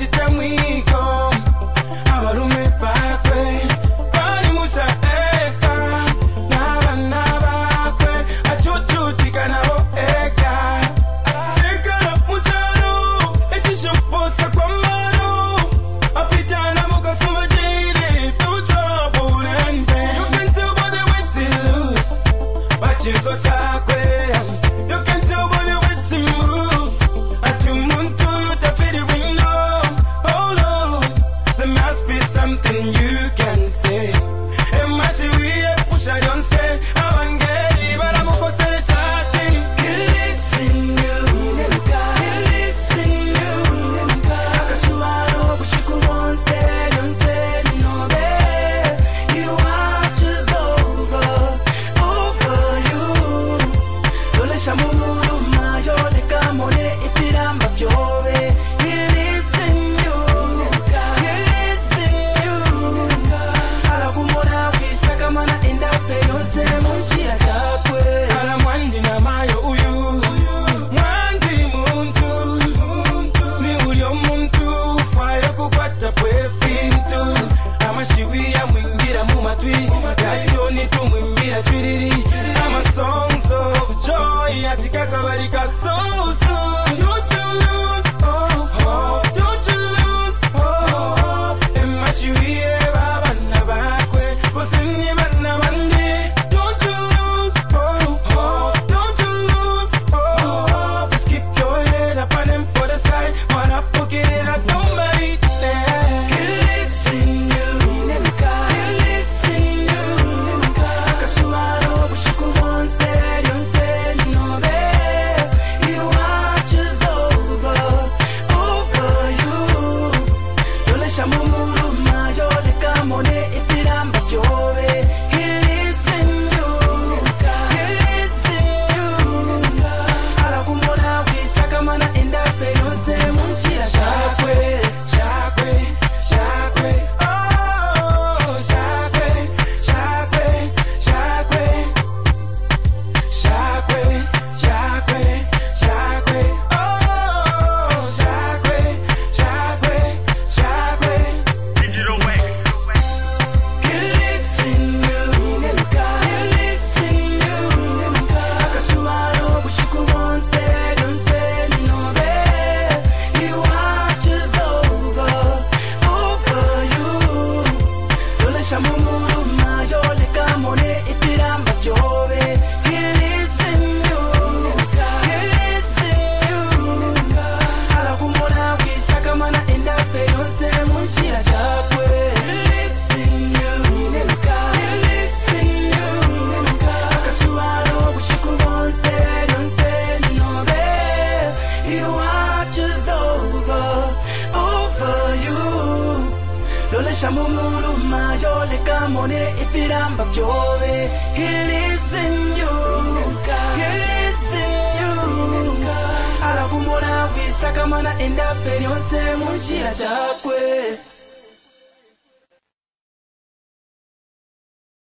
chitamwiko abarume bakwe bari mushaka n'abana bakwe acucutika nabo eka ekana mucharo echishoposa kwa maro apitana mukasuma jiri tuchobule nte you can tell by the way she look but she's so chakwe you can tell by the way she moves atumuntu utafiri window oh Lord there must be something you can say emashiwiye pusha yonse abangeri baramukosere shati he lives in you he lives in you akashuwaro bushiku bonse yonse nobe he watches over you dole shamuru mayo le kamone itiramba byobe he lives in you he lives in you alakumona kwisaka mana enda pe yonse munshira chakwe ala mwandi na mayo uyu mwandi muntu ni ulyo muntu fayo kukwata pwefintu amashiwiya mwingira mu matwi gayo ni tumwimbira chwiriri ama songs of joy atikakabarika so soon don't you lose don't you lose emashiwiye babana bakwe bosini bana bandi don't you lose don't you lose just keep your head up and then for the side wanna forget it I don't mind he lives in you he lives in you akashuwaro bushiku bonse yonse nobe he watches over you dole shamumuru mayo le kamone itiramba byobe he lives in you he lives in you alakumona kwisaka mana enda pe yonse munshira shakwe shakwe shakwe oh shakwe shakwe shakwe shakwe shakwe shakwe oh shakwe shakwe shakwe Digital Wax. he lives in you he lives in you akashuwaro bushiku bonse yonse nobe he watches over you dole shamumuru mayo le kamone itiramba byobe he lives in you he lives in you alakumona kwisaka mana enda pe yonse munshira chakwe he lives in you he lives in you akashuwaro bushiku bonse yonse nobe he watches over you dole shamumuru mayo le kamone itiramba byobe he lives in you he lives in you alakumona kwisaka mana enda pe yonse munshira chakwe